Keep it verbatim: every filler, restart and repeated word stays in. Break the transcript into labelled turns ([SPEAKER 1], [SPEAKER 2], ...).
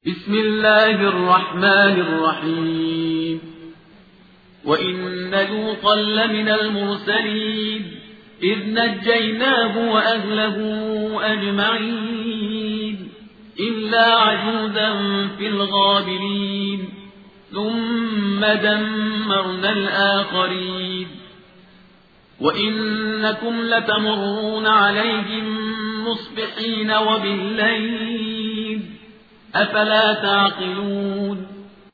[SPEAKER 1] بسم الله الرحمن الرحيم وإن لوطا لمن المرسلين إذ نجيناه وأهله أجمعين إلا عجوزا في الغابرين ثم دمرنا الآخرين وإنكم لتمرون عليهم مصبحين وبالليل أفلا تعقلون